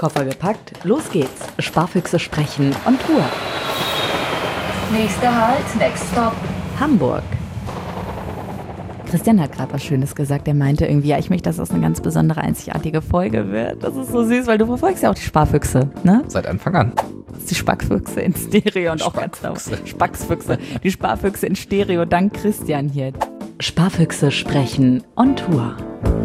Koffer gepackt, los geht's. Sparfüchse sprechen on Tour. Nächster Halt, next stop. Hamburg. Christian hat gerade was Schönes gesagt. Er meinte irgendwie, ja, ich möchte, dass das eine ganz besondere, einzigartige Folge wird. Das ist so süß, weil du verfolgst ja auch die Sparfüchse, ne? Seit Anfang an. Das ist die Spackfüchse in Stereo und auch ganz laut. Spacksfüchse. Die Sparfüchse in Stereo, dank Christian hier. Sparfüchse sprechen on Tour.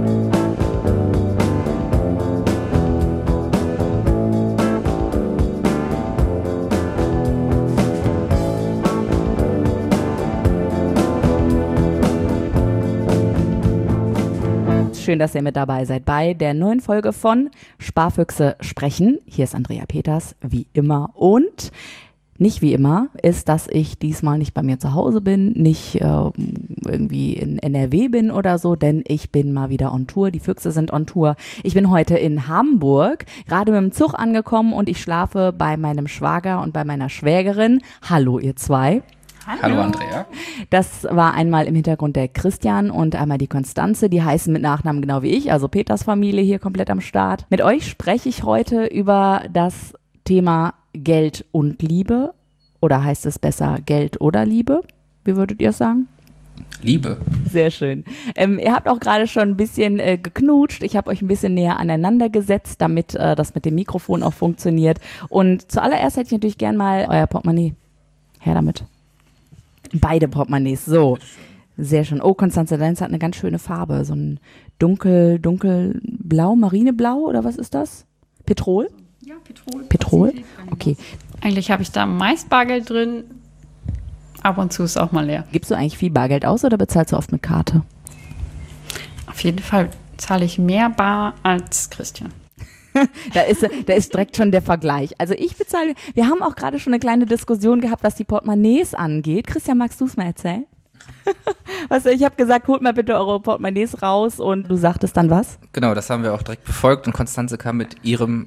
Schön, dass ihr mit dabei seid bei der neuen Folge von Sparfüchse sprechen. Hier ist Andrea Peters, wie immer. Und nicht wie immer ist, dass ich diesmal nicht bei mir zu Hause bin, nicht irgendwie in NRW bin oder so, denn ich bin mal wieder on Tour. Die Füchse sind on Tour. Ich bin heute in Hamburg, gerade mit dem Zug angekommen und ich schlafe bei meinem Schwager und bei meiner Schwägerin. Hallo, ihr zwei. Hallo Andrea. Das war einmal im Hintergrund der Christian und einmal die Konstanze. Die heißen mit Nachnamen genau wie ich, also Peters Familie hier komplett am Start. Mit euch spreche ich heute über das Thema Geld und Liebe. Oder heißt es besser Geld oder Liebe? Wie würdet ihr es sagen? Liebe. Sehr schön. Ihr habt auch gerade schon ein bisschen geknutscht. Ich habe euch ein bisschen näher aneinander gesetzt, damit das mit dem Mikrofon auch funktioniert. Und zuallererst hätte ich natürlich gern mal euer Portemonnaie. Her damit. Beide Portemonnaies, so. Sehr schön. Oh, Konstanze, deins hat eine ganz schöne Farbe. So ein dunkelblau, marineblau oder was ist das? Petrol? Ja, Petrol. Petrol? Okay. Eigentlich habe ich da meist Bargeld drin. Ab und zu ist auch mal leer. Gibst du eigentlich viel Bargeld aus oder bezahlst du oft mit Karte? Auf jeden Fall zahle ich mehr bar als Christian. Da ist direkt schon der Vergleich. Also ich bezahle, wir haben auch gerade schon eine kleine Diskussion gehabt, was die Portemonnaies angeht. Christian, magst du es mal erzählen? Ich habe gesagt, holt mal bitte eure Portemonnaies raus und du sagtest dann was? Genau, das haben wir auch direkt befolgt und Konstanze kam mit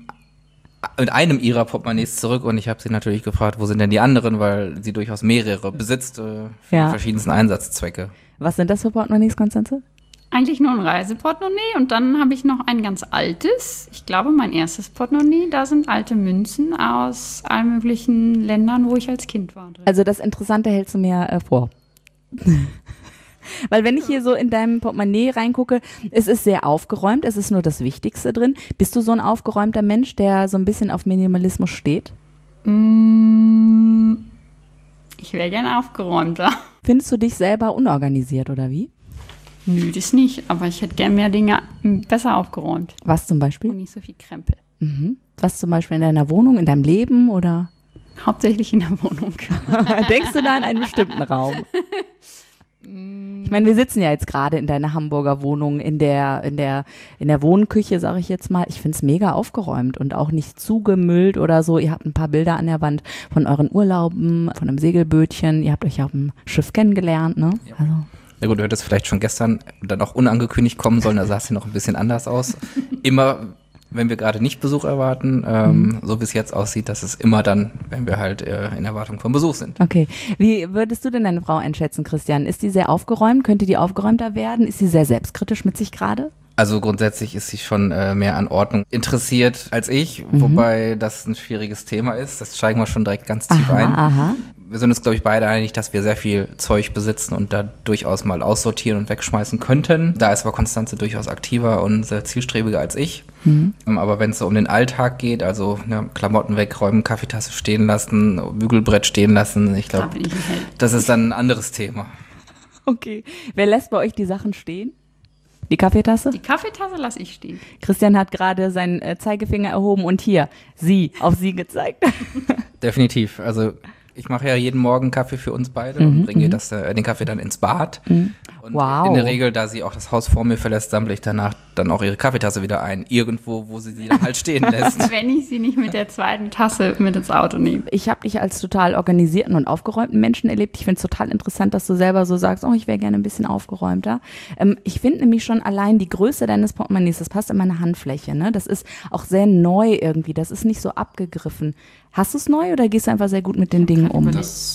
einem ihrer Portemonnaies zurück und ich habe sie natürlich gefragt, wo sind denn die anderen, weil sie durchaus mehrere besitzt für verschiedensten Einsatzzwecke. Was sind das für Portemonnaies, Konstanze? Eigentlich nur ein Reiseportemonnaie und dann habe ich noch ein ganz altes, ich glaube mein erstes Portemonnaie, da sind alte Münzen aus allen möglichen Ländern, wo ich als Kind war. Drin. Also das Interessante hältst du mir vor. Weil wenn ich hier so in deinem Portemonnaie reingucke, es ist sehr aufgeräumt, es ist nur das Wichtigste drin. Bist du so ein aufgeräumter Mensch, der so ein bisschen auf Minimalismus steht? Ich wäre gerne aufgeräumter. Findest du dich selber unorganisiert oder wie? Nö, das nicht, aber ich hätte gerne mehr Dinge besser aufgeräumt. Was zum Beispiel? Und nicht so viel Krempel. Mhm. Was zum Beispiel in deiner Wohnung, in deinem Leben oder? Hauptsächlich in der Wohnung. Denkst du da an einen bestimmten Raum? Ich meine, wir sitzen ja jetzt gerade in deiner Hamburger Wohnung, in der Wohnküche, sage ich jetzt mal. Ich finde es mega aufgeräumt und auch nicht zugemüllt oder so. Ihr habt ein paar Bilder an der Wand von euren Urlauben, von einem Segelbötchen. Ihr habt euch auf dem Schiff kennengelernt, ne? Ja. Also. Na gut, du hättest vielleicht schon gestern dann auch unangekündigt kommen sollen, da sah es hier noch ein bisschen anders aus. Immer, wenn wir gerade nicht Besuch erwarten, so wie es jetzt aussieht, das ist immer dann, wenn wir halt in Erwartung von Besuch sind. Okay. Wie würdest du denn deine Frau einschätzen, Christian? Ist die sehr aufgeräumt? Könnte die aufgeräumter werden? Ist sie sehr selbstkritisch mit sich gerade? Also grundsätzlich ist sie schon mehr an Ordnung interessiert als ich, wobei das ein schwieriges Thema ist. Das steigen wir schon direkt ganz tief ein. Aha. Wir sind uns, glaube ich, beide einig, dass wir sehr viel Zeug besitzen und da durchaus mal aussortieren und wegschmeißen könnten. Da ist aber Konstanze durchaus aktiver und sehr zielstrebiger als ich. Aber wenn es so um den Alltag geht, also Klamotten wegräumen, Kaffeetasse stehen lassen, Bügelbrett stehen lassen, ich glaube, das ist dann ein anderes Thema. Okay. Wer lässt bei euch die Sachen stehen? Die Kaffeetasse? Die Kaffeetasse lasse ich stehen. Christian hat gerade seinen Zeigefinger erhoben und hier, auf sie gezeigt. Definitiv. Also ich mache ja jeden Morgen Kaffee für uns beide und bringe ihr den Kaffee dann ins Bad. Und in der Regel, da sie auch das Haus vor mir verlässt, sammle ich danach dann auch ihre Kaffeetasse wieder ein. Irgendwo, wo sie dann halt stehen lässt. Wenn ich sie nicht mit der zweiten Tasse mit ins Auto nehme. Ich habe dich als total organisierten und aufgeräumten Menschen erlebt. Ich finde es total interessant, dass du selber so sagst, oh, ich wäre gerne ein bisschen aufgeräumter. Ich finde nämlich schon allein die Größe deines Portemonnaies, das passt in meine Handfläche, ne? Das ist auch sehr neu irgendwie, das ist nicht so abgegriffen. Hast du es neu oder gehst du einfach sehr gut mit den Dingen um? Das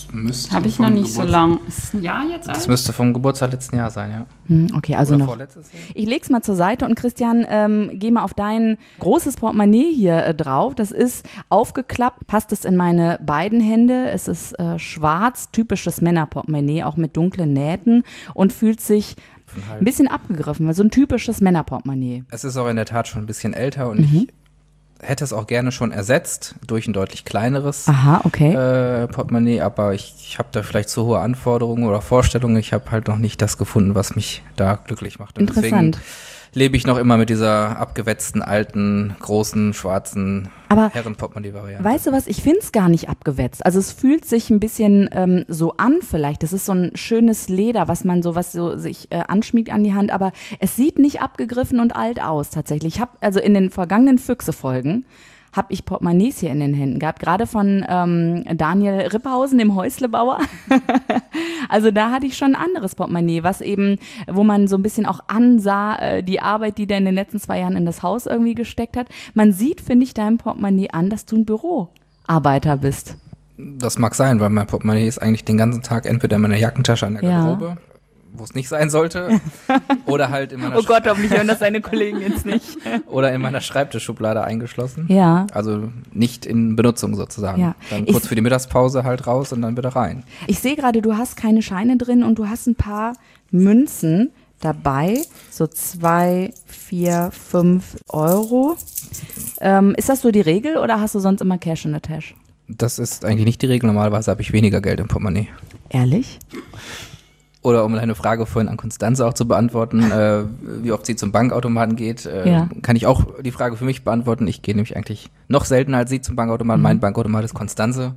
müsste Habe ich noch nicht so lang. Ist es ein Jahr jetzt alt? Das müsste vom Geburtstag letzten Jahr sein, ja. Okay, also Oder noch. vorletztes Jahr. Ich leg's mal zur Seite und Christian, geh mal auf dein großes Portemonnaie hier drauf. Das ist aufgeklappt, passt es in meine beiden Hände. Es ist schwarz, typisches Männerportemonnaie, auch mit dunklen Nähten und fühlt sich ein bisschen abgegriffen, so ein typisches Männerportemonnaie. Es ist auch in der Tat schon ein bisschen älter und ich hätte es auch gerne schon ersetzt durch ein deutlich kleineres Portemonnaie, aber ich habe da vielleicht zu hohe Anforderungen oder Vorstellungen. Ich habe halt noch nicht das gefunden, was mich da glücklich macht. Und Interessant. Deswegen lebe ich noch immer mit dieser abgewetzten, alten, großen, schwarzen Herrenportemonnaie-Variante. Weißt du was, ich finde es gar nicht abgewetzt. Also es fühlt sich ein bisschen so an vielleicht. Das ist so ein schönes Leder, was sich anschmiegt an die Hand, aber es sieht nicht abgegriffen und alt aus tatsächlich. Ich habe also in den vergangenen Füchse-Folgen habe ich Portemonnaies hier in den Händen gehabt, gerade von Daniel Ripphausen, dem Häuslebauer. Also da hatte ich schon ein anderes Portemonnaie, wo man so ein bisschen auch ansah, die Arbeit, die der in den letzten 2 Jahren in das Haus irgendwie gesteckt hat. Man sieht, finde ich, deinem Portemonnaie an, dass du ein Büroarbeiter bist. Das mag sein, weil mein Portemonnaie ist eigentlich den ganzen Tag entweder in meiner Jackentasche an der Garderobe, wo es nicht sein sollte, oder halt in meiner Oh Gott, hoffentlich hören das deine Kollegen jetzt nicht. Oder in meiner Schreibtischschublade eingeschlossen. Ja. Also nicht in Benutzung sozusagen. Ja. Dann kurz für die Mittagspause halt raus und dann wieder rein. Ich sehe gerade, du hast keine Scheine drin und du hast ein paar Münzen dabei, so 2, 4, 5 Euro. Ist das so die Regel oder hast du sonst immer Cash in the Tash? Das ist eigentlich nicht die Regel. Normalerweise habe ich weniger Geld im Portemonnaie. Ehrlich? Oder um deine Frage vorhin an Konstanze auch zu beantworten, wie oft sie zum Bankautomaten geht, kann ich auch die Frage für mich beantworten. Ich gehe nämlich eigentlich noch seltener als sie zum Bankautomaten. Mein Bankautomat ist Konstanze,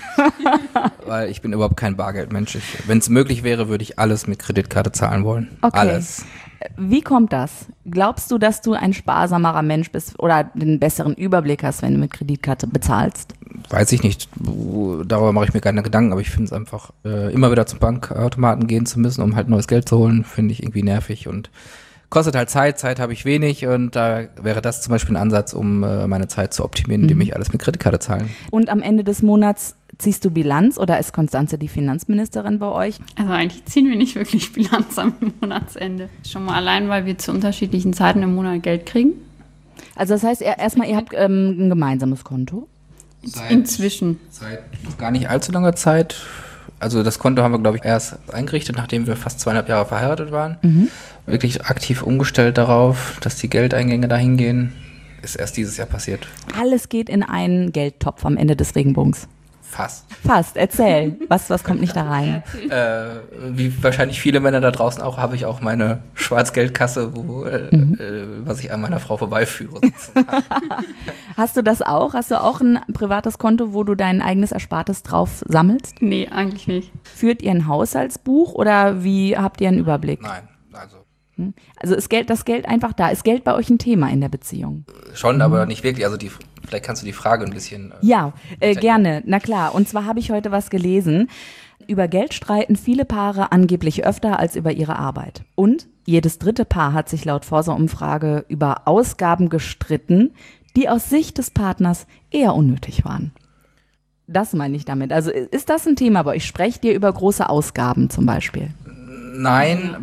weil ich bin überhaupt kein Bargeldmensch. Wenn es möglich wäre, würde ich alles mit Kreditkarte zahlen wollen. Okay. Alles. Wie kommt das? Glaubst du, dass du ein sparsamerer Mensch bist oder den besseren Überblick hast, wenn du mit Kreditkarte bezahlst? Weiß ich nicht. Darüber mache ich mir keine Gedanken, aber ich finde es einfach, immer wieder zum Bankautomaten gehen zu müssen, um halt neues Geld zu holen, finde ich irgendwie nervig und kostet halt Zeit. Zeit habe ich wenig und da wäre das zum Beispiel ein Ansatz, um meine Zeit zu optimieren, indem ich alles mit Kreditkarte zahle. Und am Ende des Monats ziehst du Bilanz oder ist Konstanze die Finanzministerin bei euch? Also eigentlich ziehen wir nicht wirklich Bilanz am Monatsende. Schon mal allein, weil wir zu unterschiedlichen Zeiten im Monat Geld kriegen. Also das heißt erstmal, ihr habt ein gemeinsames Konto? Inzwischen. Seit gar nicht allzu langer Zeit. Also das Konto haben wir, glaube ich, erst eingerichtet, nachdem wir fast 2,5 Jahre verheiratet waren. Wirklich aktiv umgestellt darauf, dass die Geldeingänge dahin gehen. Ist erst dieses Jahr passiert. Alles geht in einen Geldtopf am Ende des Regenbogens. Fast. Erzähl. Was kommt nicht da rein? Wie wahrscheinlich viele Männer da draußen auch, habe ich auch meine Schwarzgeldkasse, was ich an meiner Frau vorbeiführe. Hast du das auch? Hast du auch ein privates Konto, wo du dein eigenes Erspartes drauf sammelst? Nee, eigentlich nicht. Führt ihr ein Haushaltsbuch oder wie habt ihr einen Überblick? Nein, also. Also ist das Geld einfach da? Ist Geld bei euch ein Thema in der Beziehung? Schon, aber nicht wirklich. Also vielleicht kannst du die Frage ein bisschen... Ja, gerne. Na klar. Und zwar habe ich heute was gelesen. Über Geld streiten viele Paare angeblich öfter als über ihre Arbeit. Und jedes dritte Paar hat sich laut Forsa-Umfrage über Ausgaben gestritten, die aus Sicht des Partners eher unnötig waren. Das meine ich damit. Also ist das ein Thema bei euch? Sprecht ihr über große Ausgaben zum Beispiel? Nein,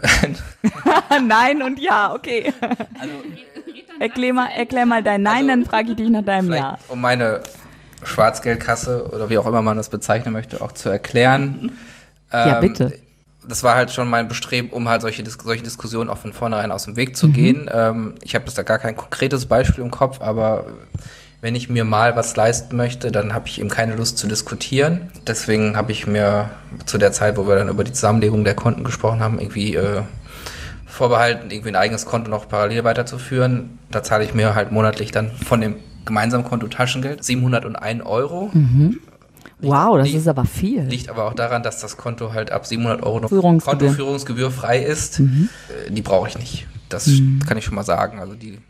Nein und ja, okay. Also, erklär mal dein Nein, dann frage ich dich nach deinem Ja. Um meine Schwarzgeldkasse oder wie auch immer man das bezeichnen möchte, auch zu erklären. Ja, bitte. Das war halt schon mein Bestreben, um halt solche Diskussionen auch von vornherein aus dem Weg zu gehen. Ich habe jetzt da gar kein konkretes Beispiel im Kopf, aber wenn ich mir mal was leisten möchte, dann habe ich eben keine Lust zu diskutieren. Deswegen habe ich mir zu der Zeit, wo wir dann über die Zusammenlegung der Konten gesprochen haben, irgendwie vorbehalten, irgendwie ein eigenes Konto noch parallel weiterzuführen. Da zahle ich mir halt monatlich dann von dem gemeinsamen Konto Taschengeld 701 Euro. Wow, das ist aber viel. Liegt aber auch daran, dass das Konto halt ab 700 Euro noch Kontoführungsgebühr frei ist. Die brauche ich nicht. Das kann ich schon mal sagen. Also die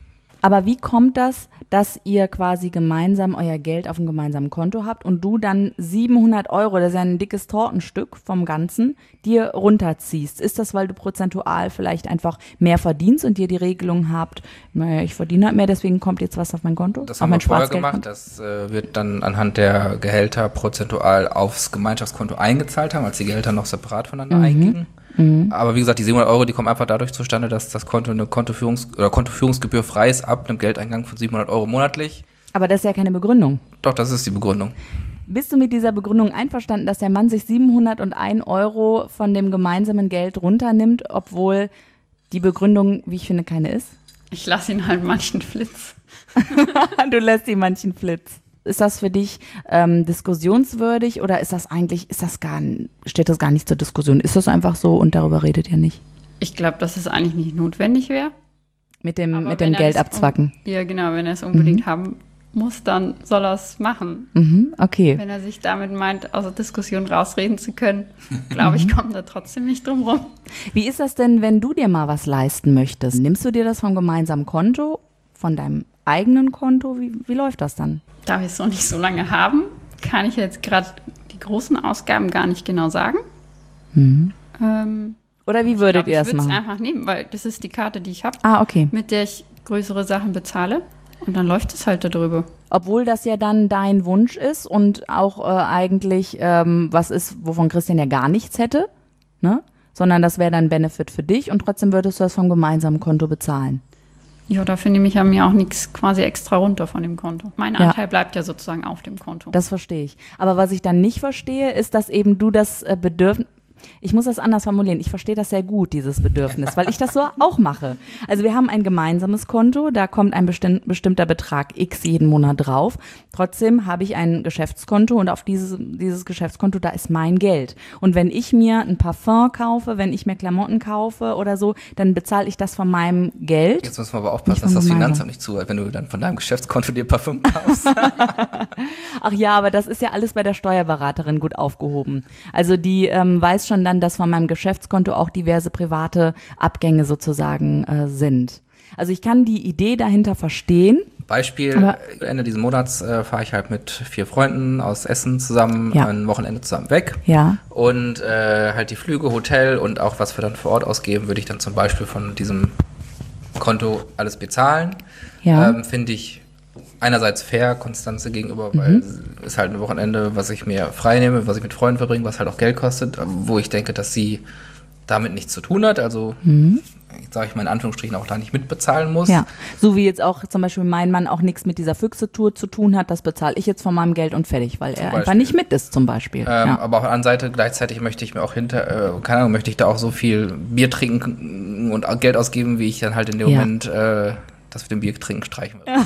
Aber wie kommt das, dass ihr quasi gemeinsam euer Geld auf einem gemeinsamen Konto habt und du dann 700 €, das ist ja ein dickes Tortenstück vom Ganzen, dir runterziehst? Ist das, weil du prozentual vielleicht einfach mehr verdienst und ihr die Regelung habt, naja, ich verdiene halt mehr, deswegen kommt jetzt was auf mein Konto? Das haben wir vorher gemacht, das wird dann anhand der Gehälter prozentual aufs Gemeinschaftskonto eingezahlt haben, als die Gehälter noch separat voneinander eingingen. Aber wie gesagt, die 700 €, die kommen einfach dadurch zustande, dass das Konto eine Kontoführungsgebühr frei ist ab einem Geldeingang von 700 € monatlich. Aber das ist ja keine Begründung. Doch, das ist die Begründung. Bist du mit dieser Begründung einverstanden, dass der Mann sich 701 € von dem gemeinsamen Geld runternimmt, obwohl die Begründung, wie ich finde, keine ist? Ich lasse ihn halt manchen Flitz. Du lässt ihm manchen Flitz. Ist das für dich diskussionswürdig oder steht das gar nicht zur Diskussion? Ist das einfach so und darüber redet ihr nicht? Ich glaube, dass es eigentlich nicht notwendig wäre. Mit dem Geld abzwacken? Ja, genau. Wenn er es unbedingt haben muss, dann soll er es machen. Okay. Wenn er sich damit meint, aus der Diskussion rausreden zu können, glaube ich, kommt er trotzdem nicht drum rum. Wie ist das denn, wenn du dir mal was leisten möchtest? Nimmst du dir das vom gemeinsamen Konto, von deinem eigenen Konto? Wie läuft das dann? Da wir es noch nicht so lange haben, kann ich jetzt gerade die großen Ausgaben gar nicht genau sagen. Oder wie würdet ihr das machen? Ich würde es einfach nehmen, weil das ist die Karte, die ich habe, okay. mit der ich größere Sachen bezahle. Und dann läuft es halt darüber. Obwohl das ja dann dein Wunsch ist und auch eigentlich was ist, wovon Christian ja gar nichts hätte, ne? Sondern das wäre dann Benefit für dich und trotzdem würdest du das vom gemeinsamen Konto bezahlen. Ja, dafür nehme ich ja mir auch nichts quasi extra runter von dem Konto. Mein Anteil bleibt ja sozusagen auf dem Konto. Das verstehe ich. Aber was ich dann nicht verstehe, ist, dass eben du das Bedürfnis, ich muss das anders formulieren, ich verstehe das sehr gut, dieses Bedürfnis, weil ich das so auch mache. Also wir haben ein gemeinsames Konto, da kommt ein bestimmter Betrag X jeden Monat drauf. Trotzdem habe ich ein Geschäftskonto und auf dieses Geschäftskonto, da ist mein Geld. Und wenn ich mir ein Parfum kaufe, wenn ich mir Klamotten kaufe oder so, dann bezahle ich das von meinem Geld. Jetzt müssen wir aber aufpassen, dass das Finanzamt nicht zuhört, wenn du dann von deinem Geschäftskonto dir Parfum kaufst. Ach ja, aber das ist ja alles bei der Steuerberaterin gut aufgehoben. Also die weiß schon dann, dass von meinem Geschäftskonto auch diverse private Abgänge sozusagen sind. Also ich kann die Idee dahinter verstehen. Beispiel, Ende dieses Monats fahre ich halt mit 4 Freunden aus Essen zusammen, ein Wochenende zusammen weg. Ja. Und halt die Flüge, Hotel und auch was wir dann vor Ort ausgeben, würde ich dann zum Beispiel von diesem Konto alles bezahlen. Ja. Finde ich einerseits fair Konstanze gegenüber, weil es halt ein Wochenende, was ich mir frei nehme, was ich mit Freunden verbringe, was halt auch Geld kostet, wo ich denke, dass sie damit nichts zu tun hat, also sage ich mal in Anführungsstrichen auch da nicht mitbezahlen muss. Ja, so wie jetzt auch zum Beispiel mein Mann auch nichts mit dieser Füchse-Tour zu tun hat, das bezahle ich jetzt von meinem Geld und fertig, weil er einfach nicht mit ist zum Beispiel. Aber auf der anderen Seite gleichzeitig möchte ich mir auch möchte ich da auch so viel Bier trinken und Geld ausgeben, wie ich dann halt in dem Moment das mit dem Bier trinken streichen würde.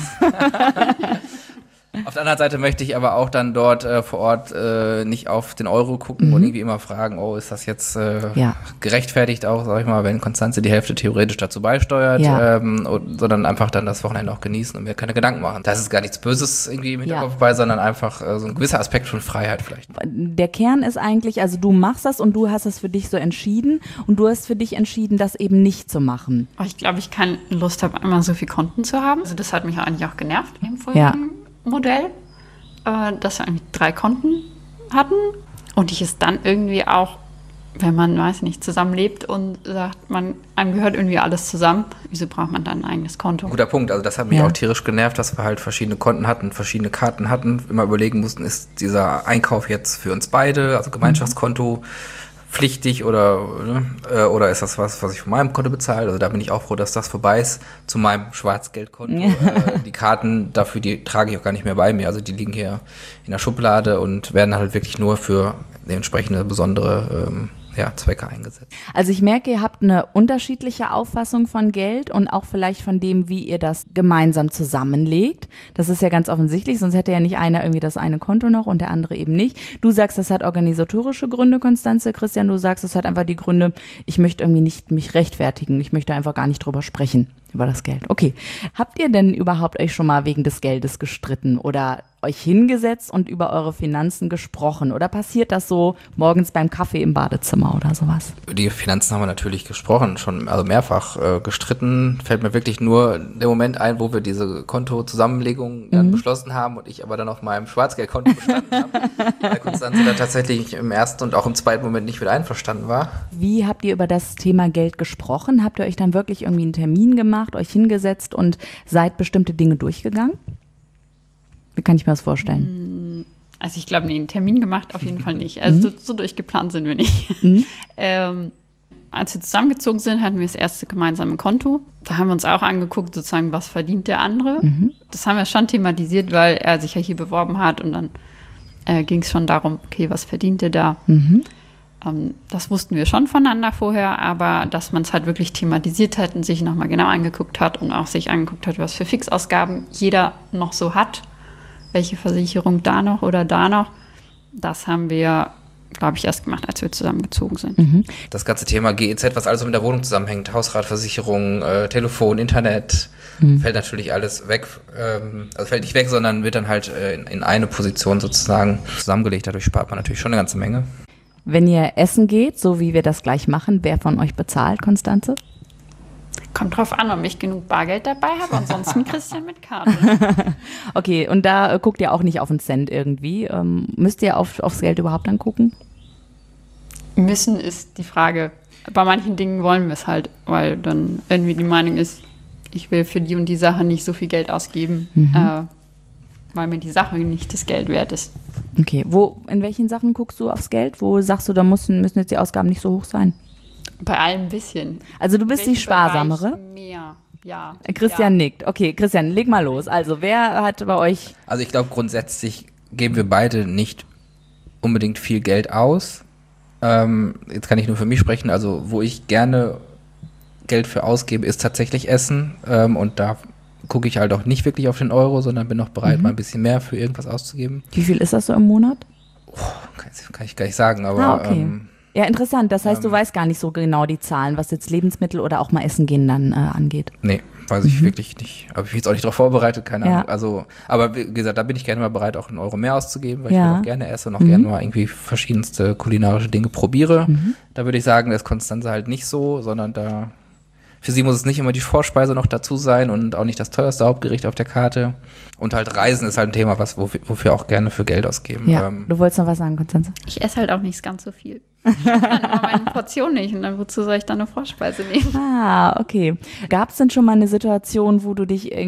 Auf der anderen Seite möchte ich aber auch dann dort vor Ort nicht auf den Euro gucken und irgendwie immer fragen, ist das jetzt gerechtfertigt auch, sag ich mal, wenn Konstanze die Hälfte theoretisch dazu beisteuert, sondern einfach dann das Wochenende auch genießen und mir keine Gedanken machen. Da ist gar nichts Böses irgendwie im Hinterkopf bei, sondern einfach so ein gewisser Aspekt von Freiheit vielleicht. Der Kern ist eigentlich, also du machst das und du hast es für dich so entschieden und du hast für dich entschieden, das eben nicht zu machen. Ich glaube, ich keine Lust habe, einmal so viele Konten zu haben. Also das hat mich eigentlich auch genervt im vorigen Modell, dass wir eigentlich 3 Konten hatten und ich es dann irgendwie auch, wenn man, weiß nicht, zusammenlebt und sagt, einem gehört irgendwie alles zusammen, wieso braucht man dann ein eigenes Konto? Guter Punkt, also das hat mich auch tierisch genervt, dass wir halt verschiedene Konten hatten, verschiedene Karten hatten, immer überlegen mussten, ist dieser Einkauf jetzt für uns beide, also Gemeinschaftskonto, pflichtig oder ist das was ich von meinem Konto bezahle? Also da bin ich auch froh, dass das vorbei ist zu meinem Schwarzgeldkonto. Die Karten dafür, die trage ich auch gar nicht mehr bei mir. Also die liegen hier in der Schublade und werden halt wirklich nur für entsprechende besondere Zwecke eingesetzt. Also ich merke, ihr habt eine unterschiedliche Auffassung von Geld und auch vielleicht von dem, wie ihr das gemeinsam zusammenlegt. Das ist ja ganz offensichtlich, sonst hätte ja nicht einer irgendwie das eine Konto noch und der andere eben nicht. Du sagst, das hat organisatorische Gründe, Konstanze. Christian, du sagst, das hat einfach die Gründe, ich möchte irgendwie nicht mich rechtfertigen. Ich möchte einfach gar nicht drüber sprechen. Über das Geld. Okay. Habt ihr denn überhaupt euch schon mal wegen des Geldes gestritten oder euch hingesetzt und über eure Finanzen gesprochen? Oder passiert das so morgens beim Kaffee im Badezimmer oder sowas? Über die Finanzen haben wir natürlich gesprochen, schon also mehrfach gestritten. Fällt mir wirklich nur der Moment ein, wo wir diese Kontozusammenlegung dann beschlossen haben und ich aber dann auf meinem Schwarzgeldkonto bestanden habe. Weil Konstanze da tatsächlich im ersten und auch im zweiten Moment nicht mit einverstanden war. Wie habt ihr über das Thema Geld gesprochen? Habt ihr euch dann wirklich irgendwie einen Termin gemacht, euch hingesetzt und seid bestimmte Dinge durchgegangen? Wie kann ich mir das vorstellen? Also ich glaube, nee, einen Termin gemacht auf jeden Fall nicht. Also so durchgeplant sind wir nicht. Als wir zusammengezogen sind, hatten wir das erste gemeinsame Konto. Da haben wir uns auch angeguckt, sozusagen, was verdient der andere. Das haben wir schon thematisiert, weil er sich ja hier beworben hat und dann ging es schon darum, okay, was verdient der da? Das wussten wir schon voneinander vorher, aber dass man es halt wirklich thematisiert hat und sich nochmal genau angeguckt hat und auch sich angeguckt hat, was für Fixausgaben jeder noch so hat, welche Versicherung da noch oder da noch, das haben wir, glaube ich, erst gemacht, als wir zusammengezogen sind. Das ganze Thema GEZ, was alles so mit der Wohnung zusammenhängt, Hausratversicherung, Telefon, Internet, fällt natürlich alles weg. Also fällt nicht weg, sondern wird dann halt in eine Position sozusagen zusammengelegt. Dadurch spart man natürlich schon eine ganze Menge. Wenn ihr essen geht, so wie wir das gleich machen, wer von euch bezahlt, Konstanze? Kommt drauf an, ob ich genug Bargeld dabei habe, ansonsten Christian mit Karte. Okay, und da guckt ihr auch nicht auf den Cent irgendwie. Müsst ihr aufs Geld überhaupt dann gucken? Müssen ist die Frage. Bei manchen Dingen wollen wir es halt, weil dann irgendwie die Meinung ist, ich will für die und die Sache nicht so viel Geld ausgeben, weil mir die Sache nicht das Geld wert ist. Okay, in welchen Sachen guckst du aufs Geld? Wo sagst du, da müssen jetzt die Ausgaben nicht so hoch sein? Bei allem ein bisschen. Also du bist die Sparsamere? Mehr, ja. Christian nickt. Okay, Christian, leg mal los. Also wer hat bei euch... Also ich glaube, grundsätzlich geben wir beide nicht unbedingt viel Geld aus. Jetzt kann ich nur für mich sprechen. Also wo ich gerne Geld für ausgebe, ist tatsächlich Essen. Und da gucke ich halt auch nicht wirklich auf den Euro, sondern bin auch bereit, mal ein bisschen mehr für irgendwas auszugeben. Wie viel ist das so im Monat? Kann ich gar nicht sagen, aber... okay. Ja, interessant. Das heißt, du weißt gar nicht so genau die Zahlen, was jetzt Lebensmittel oder auch mal Essen gehen dann angeht. Nee, weiß ich wirklich nicht. Aber ich bin jetzt auch nicht darauf vorbereitet, keine Ahnung. Also, aber wie gesagt, da bin ich gerne mal bereit, auch einen Euro mehr auszugeben, weil ich auch gerne esse und auch gerne mal irgendwie verschiedenste kulinarische Dinge probiere. Da würde ich sagen, das ist Konstanze halt nicht so, sondern für sie muss es nicht immer die Vorspeise noch dazu sein und auch nicht das teuerste Hauptgericht auf der Karte. Und halt Reisen ist halt ein Thema, wofür wir auch gerne für Geld ausgeben. Ja, du wolltest noch was sagen, Konstanze? Ich esse halt auch nicht ganz so viel. Ich habe dann immer meine Portion nicht und dann wozu soll ich dann eine Vorspeise nehmen? Ah, okay. Gab es denn schon mal eine Situation, wo du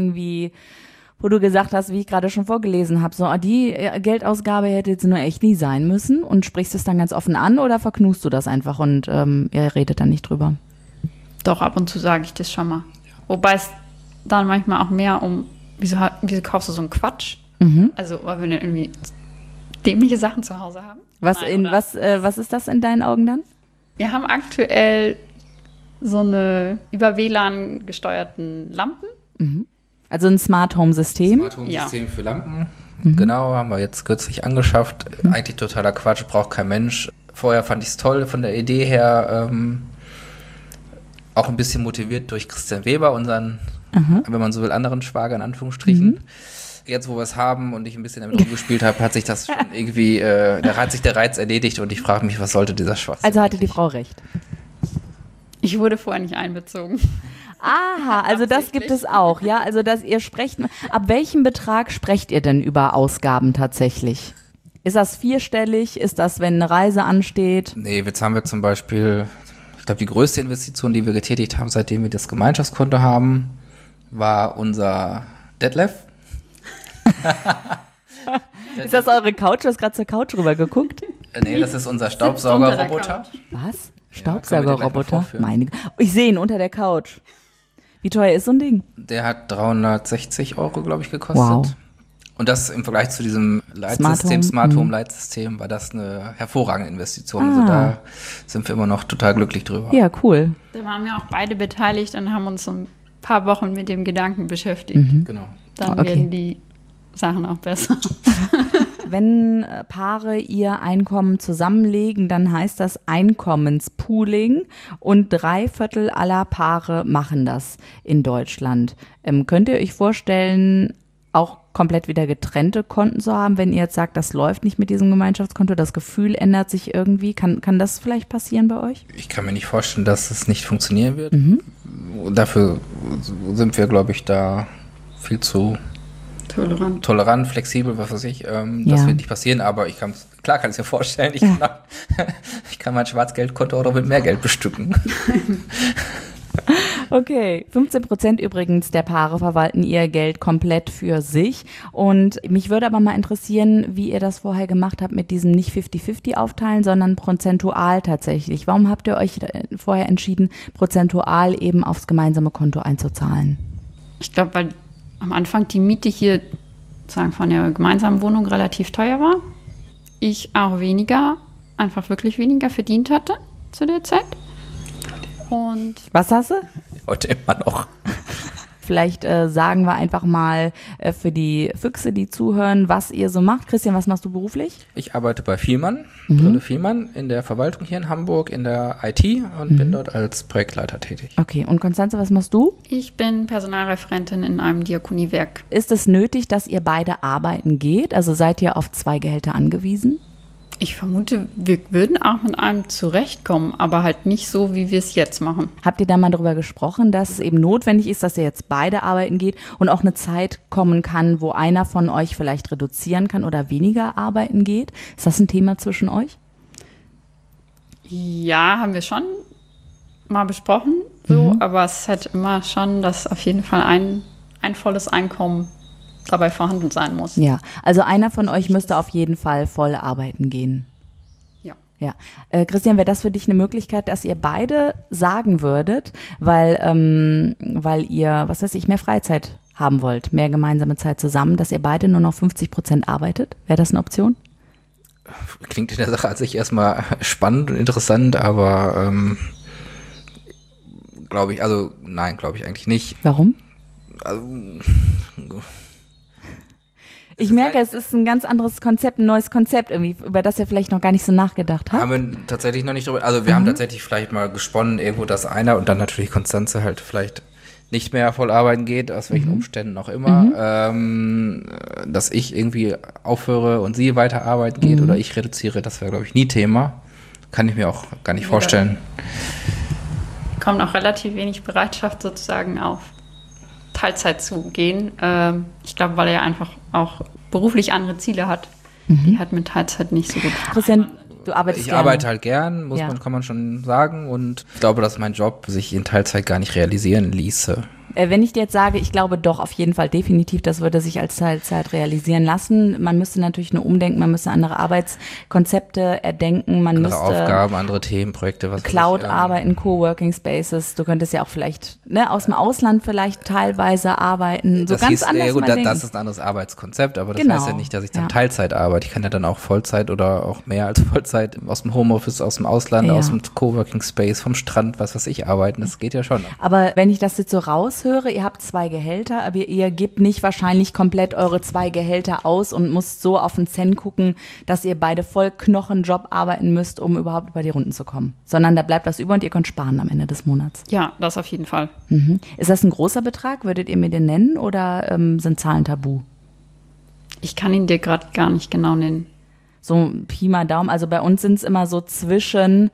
gesagt hast, wie ich gerade schon vorgelesen habe, so die Geldausgabe hätte jetzt nur echt nie sein müssen und sprichst es dann ganz offen an oder verknust du das einfach und ihr redet dann nicht drüber? Doch, ab und zu sage ich das schon mal. Wobei es dann manchmal auch mehr wieso kaufst du so einen Quatsch? Also, weil wir dann irgendwie dämliche Sachen zu Hause haben. Was ist das in deinen Augen dann? Wir haben aktuell so eine über WLAN gesteuerten Lampen. Also ein Smart Home System. Smart Home System für Lampen. Genau, haben wir jetzt kürzlich angeschafft. Eigentlich totaler Quatsch, braucht kein Mensch. Vorher fand ich es toll von der Idee her. Auch ein bisschen motiviert durch Christian Weber, unseren, wenn man so will, anderen Schwager in Anführungsstrichen. Jetzt, wo wir es haben und ich ein bisschen damit rumgespielt habe, hat sich das schon irgendwie, da hat sich der Reiz erledigt und ich frage mich, was sollte dieser Schwachsinn? Also hatte die Frau recht. Ich wurde vorher nicht einbezogen. Aha, also das gibt es auch, ja? Also dass ihr ab welchem Betrag sprecht ihr denn über Ausgaben tatsächlich? Ist das vierstellig? Ist das, wenn eine Reise ansteht? Nee, jetzt haben wir zum Beispiel, ich glaube, die größte Investition, die wir getätigt haben, seitdem wir das Gemeinschaftskonto haben, war unser Detlef. Ist das eure Couch? Du hast gerade zur Couch rüber geguckt. Nee, das ist unser Staubsaugerroboter. Was? Staubsaugerroboter? Ich sehe ihn unter der Couch. Wie teuer ist so ein Ding? Der hat 360 €, glaube ich, gekostet. Wow. Und das im Vergleich zu diesem Leitsystem, Smart Home Leitsystem, war das eine hervorragende Investition. Also da sind wir immer noch total glücklich drüber. Ja, cool. Da waren wir auch beide beteiligt und haben uns so ein paar Wochen mit dem Gedanken beschäftigt. Genau. Dann werden die Sachen auch besser. wenn Paare ihr Einkommen zusammenlegen, dann heißt das Einkommenspooling und 3/4 aller Paare machen das in Deutschland. Könnt ihr euch vorstellen, auch komplett wieder getrennte Konten zu haben, wenn ihr jetzt sagt, das läuft nicht mit diesem Gemeinschaftskonto, das Gefühl ändert sich irgendwie? Kann das vielleicht passieren bei euch? Ich kann mir nicht vorstellen, dass es nicht funktionieren wird. Dafür sind wir, glaube ich, da viel zu tolerant, flexibel, was weiß ich. Das wird nicht passieren, aber klar kann ich es mir vorstellen. Ich kann mein Schwarzgeldkonto auch noch mit mehr Geld bestücken. Okay, 15% übrigens der Paare verwalten ihr Geld komplett für sich. Und mich würde aber mal interessieren, wie ihr das vorher gemacht habt mit diesem nicht 50-50 aufteilen, sondern prozentual tatsächlich. Warum habt ihr euch vorher entschieden, prozentual eben aufs gemeinsame Konto einzuzahlen? Ich glaube, weil am Anfang die Miete hier sozusagen von der gemeinsamen Wohnung relativ teuer war. Ich auch einfach wirklich weniger verdient hatte zu der Zeit. Und was hast du? Heute immer noch. Vielleicht sagen wir einfach mal für die Füchse, die zuhören, was ihr so macht. Christian, was machst du beruflich? Ich arbeite bei Vielmann, Brille Vielmann, in der Verwaltung hier in Hamburg, in der IT und bin dort als Projektleiter tätig. Okay, und Constanze, was machst du? Ich bin Personalreferentin in einem Diakoniewerk. Ist es nötig, dass ihr beide arbeiten geht? Also seid ihr auf 2 Gehälter angewiesen? Ich vermute, wir würden auch mit einem zurechtkommen, aber halt nicht so, wie wir es jetzt machen. Habt ihr da mal darüber gesprochen, dass es eben notwendig ist, dass ihr jetzt beide arbeiten geht und auch eine Zeit kommen kann, wo einer von euch vielleicht reduzieren kann oder weniger arbeiten geht? Ist das ein Thema zwischen euch? Ja, haben wir schon mal besprochen, so, aber es ist halt immer schon, dass auf jeden Fall ein volles Einkommen dabei vorhanden sein muss. Ja, also einer von euch müsste auf jeden Fall voll arbeiten gehen. Ja. Christian, wäre das für dich eine Möglichkeit, dass ihr beide sagen würdet, weil ihr, was weiß ich, mehr Freizeit haben wollt, mehr gemeinsame Zeit zusammen, dass ihr beide nur noch 50% arbeitet? Wäre das eine Option? Klingt in der Sache an sich erstmal spannend und interessant, aber glaube ich eigentlich nicht. Warum? Also, ich merke, es ist ein ganz anderes Konzept, ein neues Konzept irgendwie, über das ihr vielleicht noch gar nicht so nachgedacht habt. Haben wir tatsächlich noch nicht drüber, also wir haben tatsächlich vielleicht mal gesponnen, irgendwo, dass einer und dann natürlich Constanze halt vielleicht nicht mehr voll arbeiten geht, aus welchen Umständen auch immer, dass ich irgendwie aufhöre und sie weiter arbeiten geht oder ich reduziere, das wäre, glaube ich, nie Thema. Kann ich mir auch gar nicht vorstellen. Kommt auch relativ wenig Bereitschaft sozusagen auf Teilzeit zu gehen. Ich glaube, weil er einfach auch beruflich andere Ziele hat. Die hat mit Teilzeit nicht so gut. Christian, du arbeitest Ich arbeite halt gern, kann man schon sagen. Und ich glaube, dass mein Job sich in Teilzeit gar nicht realisieren ließe. Wenn ich dir jetzt sage, ich glaube doch auf jeden Fall definitiv, das würde sich als Teilzeit realisieren lassen. Man müsste natürlich nur umdenken, man müsste andere Arbeitskonzepte erdenken, man andere müsste Aufgaben, andere Themen, Projekte, was Cloud arbeiten, Coworking Spaces. Du könntest ja auch vielleicht aus dem Ausland vielleicht teilweise arbeiten. So das ganz hieß, anders. Ja, gut, das ist ein anderes Arbeitskonzept, aber das heißt ja nicht, dass ich dann Teilzeit arbeite. Ich kann ja dann auch Vollzeit oder auch mehr als Vollzeit aus dem Homeoffice, aus dem Ausland, aus dem Coworking Space, vom Strand, was weiß ich, arbeiten. Das geht ja schon. Aber wenn ich das jetzt so raushöre, ihr habt 2 Gehälter, aber ihr gebt nicht wahrscheinlich komplett eure 2 Gehälter aus und müsst so auf den Cent gucken, dass ihr beide voll Knochenjob arbeiten müsst, um überhaupt über die Runden zu kommen. Sondern da bleibt was über und ihr könnt sparen am Ende des Monats. Ja, das auf jeden Fall. Ist das ein großer Betrag? Würdet ihr mir den nennen oder sind Zahlen tabu? Ich kann ihn dir gerade gar nicht genau nennen. So Pi mal Daumen. Also bei uns sind es immer so zwischen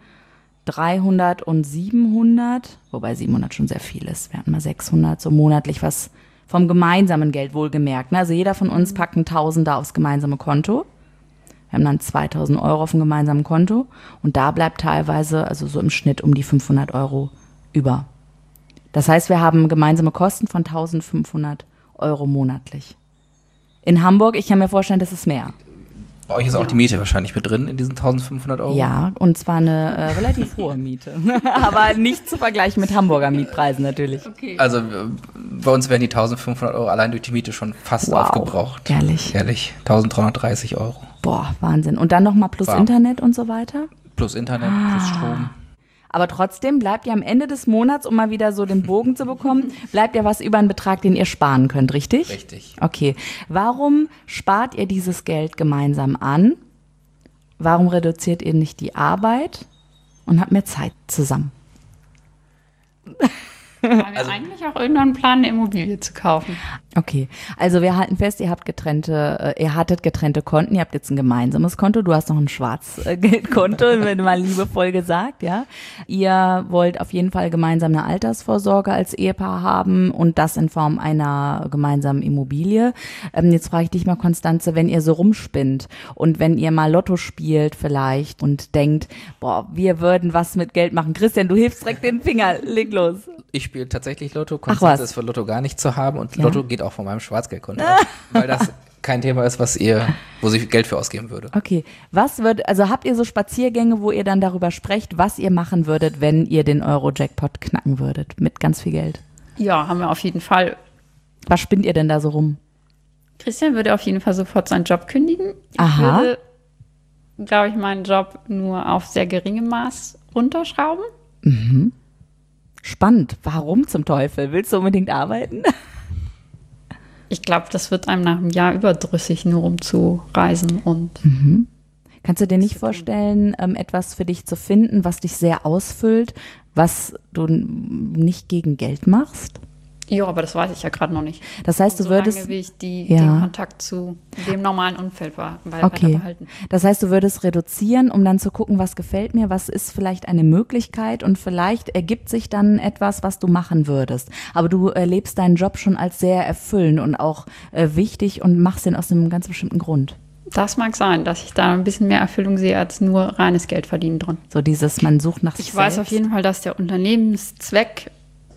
300 und 700, wobei 700 schon sehr viel ist. Wir hatten mal 600, so monatlich was vom gemeinsamen Geld wohlgemerkt. Also jeder von uns packt einen Tausender aufs gemeinsame Konto. Wir haben dann 2.000 Euro auf dem gemeinsamen Konto und da bleibt teilweise, also so im Schnitt um die 500 Euro über. Das heißt, wir haben gemeinsame Kosten von 1.500 Euro monatlich. In Hamburg, ich kann mir vorstellen, das ist mehr. Bei euch ist auch die Miete wahrscheinlich mit drin in diesen 1.500 Euro? Ja, und zwar eine relativ hohe Miete. Aber nicht zu vergleichen mit Hamburger Mietpreisen natürlich. Okay. Also bei uns werden die 1.500 Euro allein durch die Miete schon fast aufgebraucht. Ehrlich? Ehrlich, 1.330 Euro. Boah, Wahnsinn. Und dann nochmal plus Internet und so weiter? Plus Internet, plus Strom. Aber trotzdem bleibt ja am Ende des Monats, um mal wieder so den Bogen zu bekommen, bleibt ja was über einen Betrag, den ihr sparen könnt, richtig? Richtig. Okay. Warum spart ihr dieses Geld gemeinsam an? Warum reduziert ihr nicht die Arbeit und habt mehr Zeit zusammen? Haben wir eigentlich auch irgendeinen Plan, eine Immobilie zu kaufen? Okay, also wir halten fest, ihr hattet getrennte Konten, ihr habt jetzt ein gemeinsames Konto, du hast noch ein Schwarzgeldkonto, wenn mal liebevoll gesagt, ja. Ihr wollt auf jeden Fall gemeinsam eine Altersvorsorge als Ehepaar haben und das in Form einer gemeinsamen Immobilie. Jetzt frage ich dich mal, Constanze, wenn ihr so rumspinnt und wenn ihr mal Lotto spielt vielleicht und denkt, boah, wir würden was mit Geld machen. Christian, du hebst direkt den Finger, leg los. Ich spiele tatsächlich Lotto. Konstanze ist für Lotto gar nicht zu haben und Lotto geht auch von meinem Schwarzgeldkonto aus, weil das kein Thema ist, wo sie Geld für ausgeben würde. Okay, habt ihr so Spaziergänge, wo ihr dann darüber sprecht, was ihr machen würdet, wenn ihr den Euro-Jackpot knacken würdet, mit ganz viel Geld? Ja, haben wir auf jeden Fall. Was spinnt ihr denn da so rum? Christian würde auf jeden Fall sofort seinen Job kündigen. Aha. Ich würde, glaube ich, meinen Job nur auf sehr geringem Maß runterschrauben. Mhm. Spannend. Warum zum Teufel? Willst du unbedingt arbeiten? Ich glaube, das wird einem nach einem Jahr überdrüssig, nur um zu reisen und. Kannst du dir nicht vorstellen, etwas für dich zu finden, was dich sehr ausfüllt, was du nicht gegen Geld machst? Ja, aber das weiß ich ja gerade noch nicht. Das heißt, du würdest. Solange wie ich den Kontakt zu dem normalen Umfeld weiter behalten. Das heißt, du würdest reduzieren, um dann zu gucken, was gefällt mir, was ist vielleicht eine Möglichkeit und vielleicht ergibt sich dann etwas, was du machen würdest. Aber du erlebst deinen Job schon als sehr erfüllend und auch wichtig und machst den aus einem ganz bestimmten Grund. Das mag sein, dass ich da ein bisschen mehr Erfüllung sehe als nur reines Geld verdienen drin. So dieses, man sucht nach sich selbst. Ich weiß auf jeden Fall, dass der Unternehmenszweck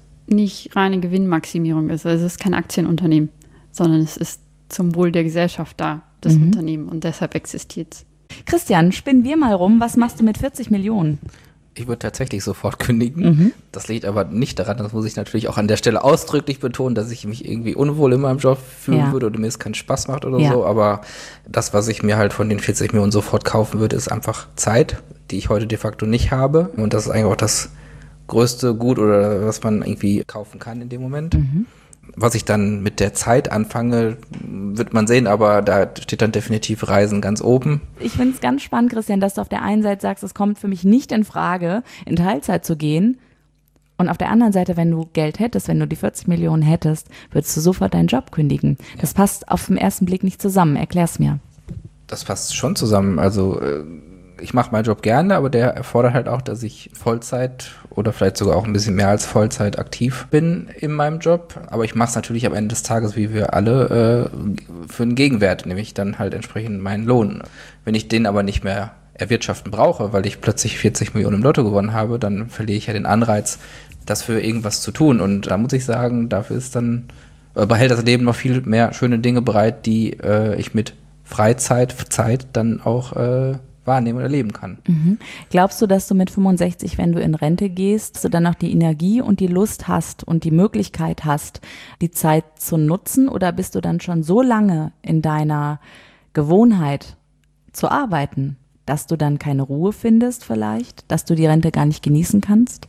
nicht reine Gewinnmaximierung ist. Also es ist kein Aktienunternehmen, sondern es ist zum Wohl der Gesellschaft da, das Unternehmen. Und deshalb existiert es. Christian, spinnen wir mal rum. Was machst du mit 40 Millionen? Ich würde tatsächlich sofort kündigen. Das liegt aber nicht daran, das muss ich natürlich auch an der Stelle ausdrücklich betonen, dass ich mich irgendwie unwohl in meinem Job fühlen würde oder mir es keinen Spaß macht oder so. Aber das, was ich mir halt von den 40 Millionen sofort kaufen würde, ist einfach Zeit, die ich heute de facto nicht habe. Und das ist eigentlich auch das größte Gut oder was man irgendwie kaufen kann in dem Moment. Was ich dann mit der Zeit anfange, wird man sehen, aber da steht dann definitiv Reisen ganz oben. Ich finde es ganz spannend, Christian, dass du auf der einen Seite sagst, es kommt für mich nicht in Frage, in Teilzeit zu gehen. Und auf der anderen Seite, wenn du Geld hättest, wenn du die 40 Millionen hättest, würdest du sofort deinen Job kündigen. Das passt auf den ersten Blick nicht zusammen. Erklär's mir. Das passt schon zusammen. Also ich mache meinen Job gerne, aber der erfordert halt auch, dass ich Vollzeit oder vielleicht sogar auch ein bisschen mehr als Vollzeit aktiv bin in meinem Job. Aber ich mache es natürlich am Ende des Tages, wie wir alle, für einen Gegenwert, nämlich dann halt entsprechend meinen Lohn. Wenn ich den aber nicht mehr erwirtschaften brauche, weil ich plötzlich 40 Millionen im Lotto gewonnen habe, dann verliere ich ja den Anreiz, das für irgendwas zu tun. Und da muss ich sagen, dafür ist dann, behält das Leben noch viel mehr schöne Dinge bereit, die ich mit Zeit dann auch wahrnehmen oder leben kann. Glaubst du, dass du mit 65, wenn du in Rente gehst, dass du dann noch die Energie und die Lust hast und die Möglichkeit hast, die Zeit zu nutzen? Oder bist du dann schon so lange in deiner Gewohnheit zu arbeiten, dass du dann keine Ruhe findest vielleicht, dass du die Rente gar nicht genießen kannst?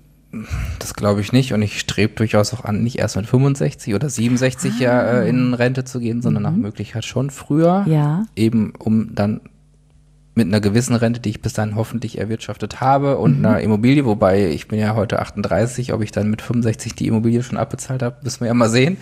Das glaube ich nicht und ich strebe durchaus auch an, nicht erst mit 65 oder 67 in Rente zu gehen, sondern nach Möglichkeit schon früher, eben um dann mit einer gewissen Rente, die ich bis dahin hoffentlich erwirtschaftet habe und einer Immobilie, wobei ich bin ja heute 38, ob ich dann mit 65 die Immobilie schon abbezahlt habe, müssen wir ja mal sehen.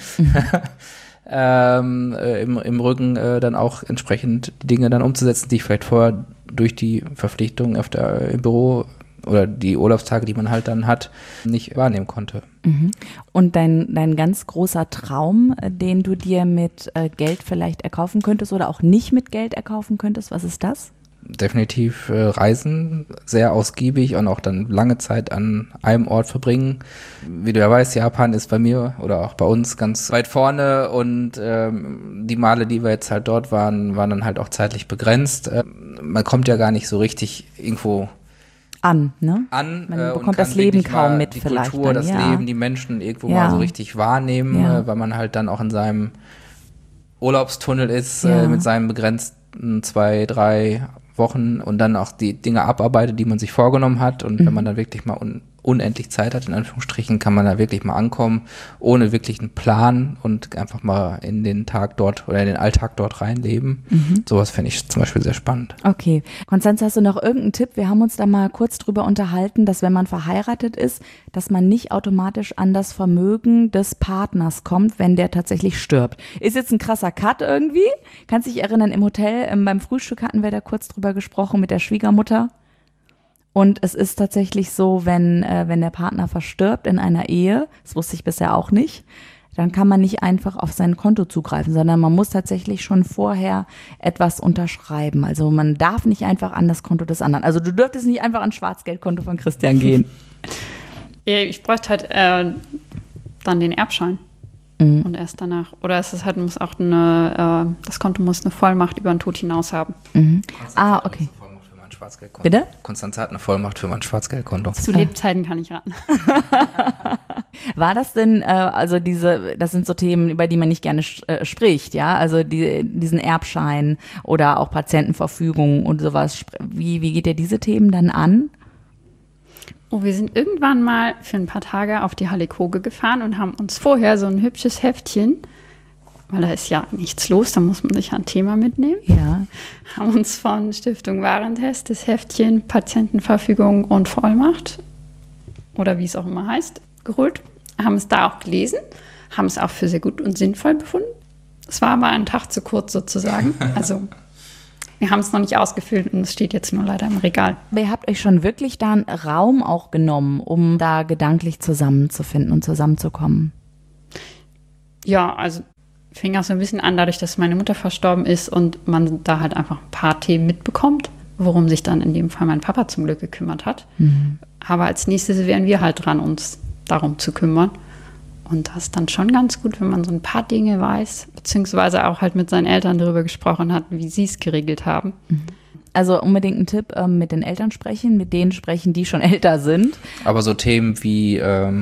Im Rücken dann auch entsprechend die Dinge dann umzusetzen, die ich vielleicht vorher durch die Verpflichtungen im Büro oder die Urlaubstage, die man halt dann hat, nicht wahrnehmen konnte. Und dein ganz großer Traum, den du dir mit Geld vielleicht erkaufen könntest oder auch nicht mit Geld erkaufen könntest, was ist das? Definitiv Reisen, sehr ausgiebig und auch dann lange Zeit an einem Ort verbringen. Wie du ja weißt, Japan ist bei mir oder auch bei uns ganz weit vorne und die Male, die wir jetzt halt dort waren dann halt auch zeitlich begrenzt. Man kommt ja gar nicht so richtig irgendwo an, ne? Man bekommt das Leben kaum mit, die vielleicht. Die Kultur, das Leben, die Menschen irgendwo mal so richtig wahrnehmen, weil man halt dann auch in seinem Urlaubstunnel ist, mit seinem begrenzten 2, 3 Wochen und dann auch die Dinge abarbeitet, die man sich vorgenommen hat. Und wenn man dann wirklich mal unendlich Zeit hat, in Anführungsstrichen, kann man da wirklich mal ankommen, ohne wirklich einen Plan und einfach mal in den Tag dort oder in den Alltag dort reinleben. Sowas fände ich zum Beispiel sehr spannend. Okay. Konstanze, hast du noch irgendeinen Tipp? Wir haben uns da mal kurz drüber unterhalten, dass wenn man verheiratet ist, dass man nicht automatisch an das Vermögen des Partners kommt, wenn der tatsächlich stirbt. Ist jetzt ein krasser Cut irgendwie. Kannst dich erinnern, im Hotel, beim Frühstück hatten wir da kurz drüber gesprochen mit der Schwiegermutter. Und es ist tatsächlich so, wenn der Partner verstirbt in einer Ehe, das wusste ich bisher auch nicht, dann kann man nicht einfach auf sein Konto zugreifen, sondern man muss tatsächlich schon vorher etwas unterschreiben. Also man darf nicht einfach an das Konto des anderen. Also du dürftest nicht einfach ans Schwarzgeldkonto von Christian gehen. Ich bräuchte halt dann den Erbschein. Und erst danach. Oder es ist halt, das Konto muss eine Vollmacht über den Tod hinaus haben. Okay. Bitte? Konstanze hat eine Vollmacht für mein Schwarzgeldkonto. Zu Lebzeiten kann ich raten. War das denn, das sind so Themen, über die man nicht gerne spricht, ja? Also diesen Erbschein oder auch Patientenverfügung und sowas. Wie geht ihr diese Themen dann an? Oh, wir sind irgendwann mal für ein paar Tage auf die Hallig-Hoge gefahren und haben uns vorher so ein hübsches Heftchen, weil da ist ja nichts los, da muss man sich ein Thema mitnehmen. Ja. Haben uns von Stiftung Warentest das Heftchen Patientenverfügung und Vollmacht, oder wie es auch immer heißt, geholt. Haben es da auch gelesen, haben es auch für sehr gut und sinnvoll befunden. Es war aber ein Tag zu kurz sozusagen. Also wir haben es noch nicht ausgefüllt und es steht jetzt nur leider im Regal. Aber ihr habt euch schon wirklich da einen Raum auch genommen, um da gedanklich zusammenzufinden und zusammenzukommen? Ja, also fing auch so ein bisschen an, dadurch, dass meine Mutter verstorben ist und man da halt einfach ein paar Themen mitbekommt, worum sich dann in dem Fall mein Papa zum Glück gekümmert hat. Aber als nächstes wären wir halt dran, uns darum zu kümmern. Und das ist dann schon ganz gut, wenn man so ein paar Dinge weiß, beziehungsweise auch halt mit seinen Eltern darüber gesprochen hat, wie sie es geregelt haben. Also unbedingt ein Tipp, mit den Eltern sprechen, mit denen sprechen, die schon älter sind. Aber so Themen wie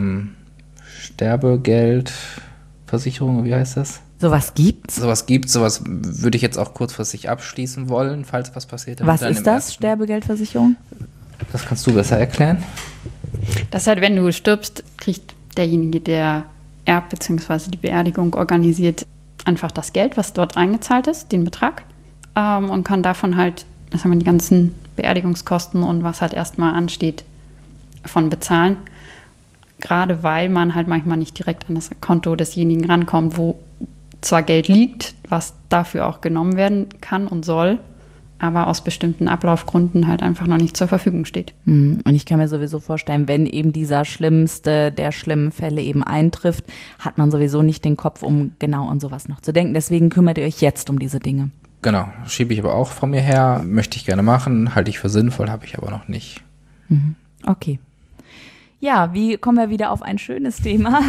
Sterbegeld, Versicherung, wie heißt das? Sowas gibt's? Sowas würde ich jetzt auch kurzfristig abschließen wollen, falls was passiert. Was ist das, Sterbegeldversicherung? Das kannst du besser erklären. Das ist halt, wenn du stirbst, kriegt derjenige, der erbt bzw. die Beerdigung organisiert, einfach das Geld, was dort eingezahlt ist, den Betrag, und kann davon halt, die ganzen Beerdigungskosten und was halt erstmal ansteht, von bezahlen. Gerade weil man halt manchmal nicht direkt an das Konto desjenigen rankommt, wo zwar Geld liegt, was dafür auch genommen werden kann und soll, aber aus bestimmten Ablaufgründen halt einfach noch nicht zur Verfügung steht. Und ich kann mir sowieso vorstellen, wenn eben dieser schlimmste der schlimmen Fälle eben eintrifft, hat man sowieso nicht den Kopf, um genau an sowas noch zu denken. Deswegen kümmert ihr euch jetzt um diese Dinge. Genau, schiebe ich aber auch von mir her, möchte ich gerne machen, halte ich für sinnvoll, habe ich aber noch nicht. Okay. Ja, wie kommen wir wieder auf ein schönes Thema?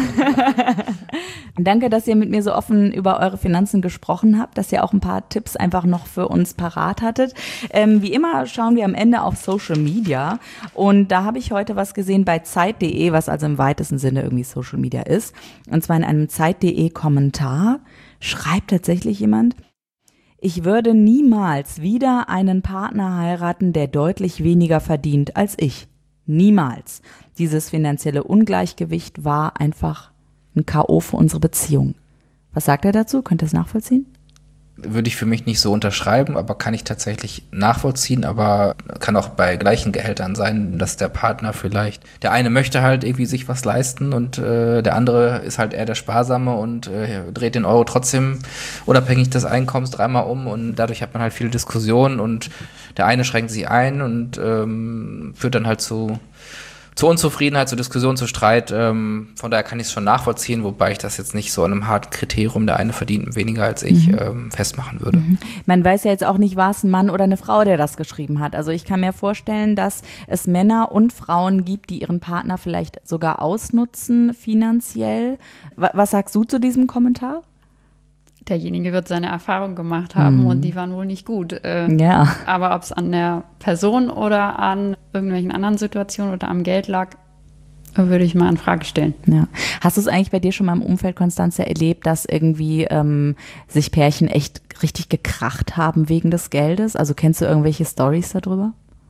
Danke, dass ihr mit mir so offen über eure Finanzen gesprochen habt, dass ihr auch ein paar Tipps einfach noch für uns parat hattet. Wie immer schauen wir am Ende auf Social Media und da habe ich heute was gesehen bei Zeit.de, was also im weitesten Sinne irgendwie Social Media ist. Und zwar in einem Zeit.de Kommentar schreibt tatsächlich jemand: Ich würde niemals wieder einen Partner heiraten, der deutlich weniger verdient als ich. Niemals. Dieses finanzielle Ungleichgewicht war einfach ein K.O. für unsere Beziehung. Was sagt er dazu? Könnt ihr das nachvollziehen? Würde ich für mich nicht so unterschreiben, aber kann ich tatsächlich nachvollziehen, aber kann auch bei gleichen Gehältern sein, dass der Partner vielleicht, der eine möchte halt irgendwie sich was leisten und der andere ist halt eher der Sparsame und dreht den Euro trotzdem unabhängig des Einkommens dreimal um und dadurch hat man halt viele Diskussionen und der eine schränkt sich ein und führt dann halt zu Unzufriedenheit, zu Diskussion, zu Streit. Von daher kann ich es schon nachvollziehen, wobei ich das jetzt nicht so an einem harten Kriterium, der eine verdient weniger als ich, festmachen würde. Man weiß ja jetzt auch nicht, war es ein Mann oder eine Frau, der das geschrieben hat. Also ich kann mir vorstellen, dass es Männer und Frauen gibt, die ihren Partner vielleicht sogar ausnutzen finanziell. Was sagst du zu diesem Kommentar? Derjenige wird seine Erfahrung gemacht haben und die waren wohl nicht gut. Ja. Aber ob es an der Person oder an irgendwelchen anderen Situationen oder am Geld lag, würde ich mal in Frage stellen. Ja. Hast du es eigentlich bei dir schon mal im Umfeld, Constanze, erlebt, dass irgendwie sich Pärchen echt richtig gekracht haben wegen des Geldes? Also kennst du irgendwelche Storys darüber?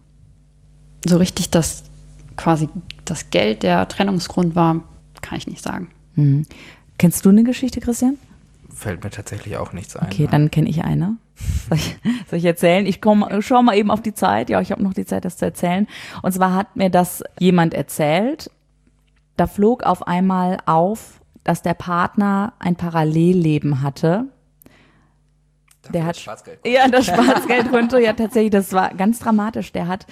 So richtig, dass quasi das Geld der Trennungsgrund war, kann ich nicht sagen. Mhm. Kennst du eine Geschichte, Christian? Fällt mir tatsächlich auch nichts ein. Okay, dann kenne ich eine. Soll ich erzählen? Schau mal eben auf die Zeit. Ja, ich habe noch die Zeit, das zu erzählen. Und zwar hat mir das jemand erzählt. Da flog auf einmal auf, dass der Partner ein Parallelleben hatte. Der hat Schwarzgeldkonto. Ja, das Schwarzgeldkonto, ja tatsächlich, das war ganz dramatisch. Der hat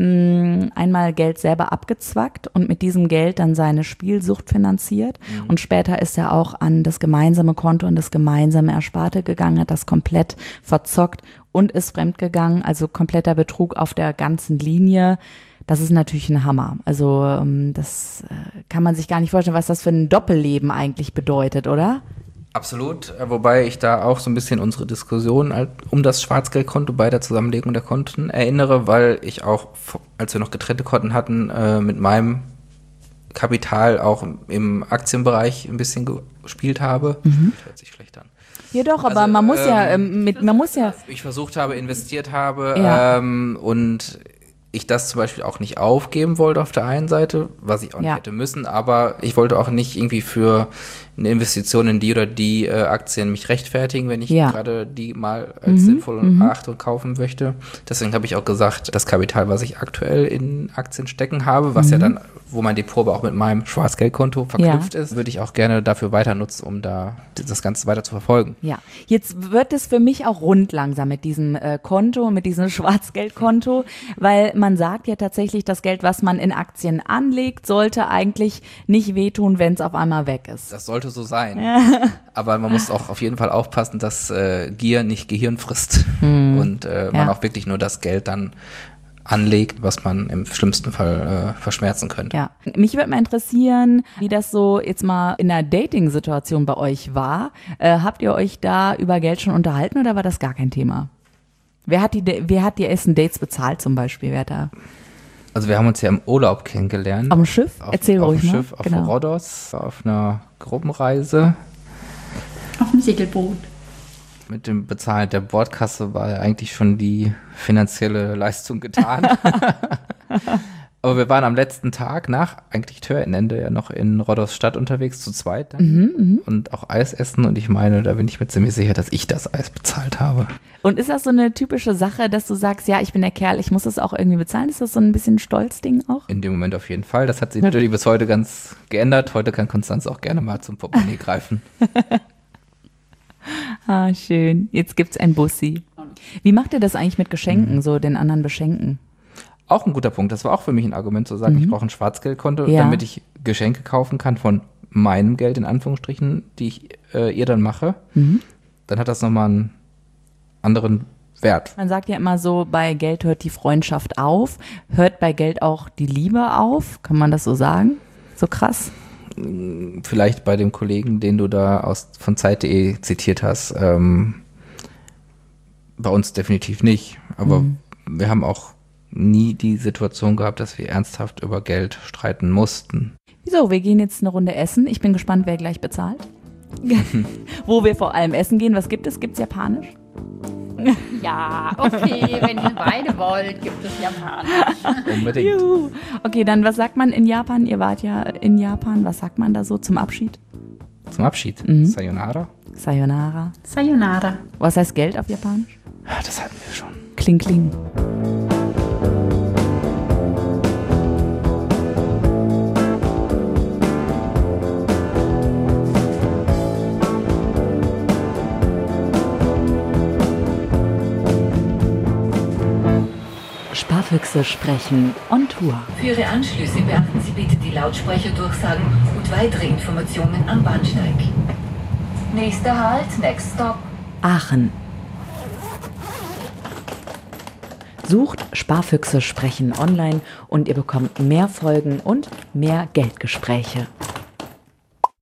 einmal Geld selber abgezwackt und mit diesem Geld dann seine Spielsucht finanziert. Und später ist er auch an das gemeinsame Konto und das gemeinsame Ersparte gegangen, hat das komplett verzockt und ist fremdgegangen. Also kompletter Betrug auf der ganzen Linie. Das ist natürlich ein Hammer. Also das kann man sich gar nicht vorstellen, was das für ein Doppelleben eigentlich bedeutet, oder? Absolut, wobei ich da auch so ein bisschen unsere Diskussion um das Schwarzgeldkonto bei der Zusammenlegung der Konten erinnere, weil ich auch, als wir noch getrennte Konten hatten, mit meinem Kapital auch im Aktienbereich ein bisschen gespielt habe. Das hört sich schlecht an. Ja doch, aber man muss ja ich versucht habe, investiert habe Ja. Und ich das zum Beispiel auch nicht aufgeben wollte auf der einen Seite, was ich auch nicht hätte müssen, aber ich wollte auch nicht irgendwie für eine Investition in die oder die Aktien mich rechtfertigen, wenn ich gerade die mal als sinnvoll erachte und kaufen möchte. Deswegen habe ich auch gesagt, das Kapital, was ich aktuell in Aktien stecken habe, was ja dann, wo mein Depot aber auch mit meinem Schwarzgeldkonto verknüpft ist, würde ich auch gerne dafür weiter nutzen, um da das Ganze weiter zu verfolgen. Ja, jetzt wird es für mich auch rund langsam mit diesem Konto, mit diesem Schwarzgeldkonto, weil man sagt ja tatsächlich, das Geld, was man in Aktien anlegt, sollte eigentlich nicht wehtun, wenn es auf einmal weg ist. Das sollte so sein. Aber man muss auch auf jeden Fall aufpassen, dass Gier nicht Gehirn frisst und man auch wirklich nur das Geld dann anlegt, was man im schlimmsten Fall verschmerzen könnte. Ja, mich würde mal interessieren, wie das so jetzt mal in der Dating-Situation bei euch war. Habt ihr euch da über Geld schon unterhalten oder war das gar kein Thema? Wer hat die ersten Dates bezahlt zum Beispiel? Wer da? Also wir haben uns ja im Urlaub kennengelernt. Auf dem Schiff? Erzähl ruhig mal. Auf dem mal. Schiff, auf Rhodos, auf einer Gruppenreise. Auf dem Segelboot. Mit dem Bezahlen der Bordkasse war ja eigentlich schon die finanzielle Leistung getan. Aber wir waren am letzten Tag nach eigentlich Türenende ja noch in Rhodos Stadt unterwegs, zu zweit dann. Und auch Eis essen. Und ich meine, da bin ich mir ziemlich sicher, dass ich das Eis bezahlt habe. Und ist das so eine typische Sache, dass du sagst, ja, ich bin der Kerl, ich muss das auch irgendwie bezahlen? Ist das so ein bisschen Stolzding auch? In dem Moment auf jeden Fall. Das hat sich natürlich bis heute ganz geändert. Heute kann Konstanze auch gerne mal zum Portemonnaie greifen. Ah, schön. Jetzt gibt's ein Bussi. Wie macht ihr das eigentlich mit Geschenken, so den anderen beschenken? Auch ein guter Punkt. Das war auch für mich ein Argument zu sagen, ich brauche ein Schwarzgeldkonto, damit ich Geschenke kaufen kann von meinem Geld, in Anführungsstrichen, die ich ihr dann mache. Dann hat das nochmal einen anderen Wert. Man sagt ja immer so, bei Geld hört die Freundschaft auf. Hört bei Geld auch die Liebe auf? Kann man das so sagen? So krass? Vielleicht bei dem Kollegen, den du da von Zeit.de zitiert hast. Bei uns definitiv nicht. Aber wir haben auch nie die Situation gehabt, dass wir ernsthaft über Geld streiten mussten. Wieso? Wir gehen jetzt eine Runde essen. Ich bin gespannt, wer gleich bezahlt. Wo wir vor allem essen gehen. Was gibt es? Gibt's Japanisch? Ja, okay, wenn ihr beide wollt, gibt es Japanisch. Unbedingt. Juhu. Okay, dann was sagt man in Japan? Ihr wart ja in Japan. Was sagt man da so zum Abschied? Zum Abschied. Sayonara. Sayonara. Sayonara. Was heißt Geld auf Japanisch? Das hatten wir schon. Kling, kling. Sparfüchse sprechen on Tour. Für Ihre Anschlüsse beachten Sie bitte die Lautsprecherdurchsagen und weitere Informationen am Bahnsteig. Nächster Halt, next stop. Aachen. Sucht Sparfüchse sprechen online und ihr bekommt mehr Folgen und mehr Geldgespräche.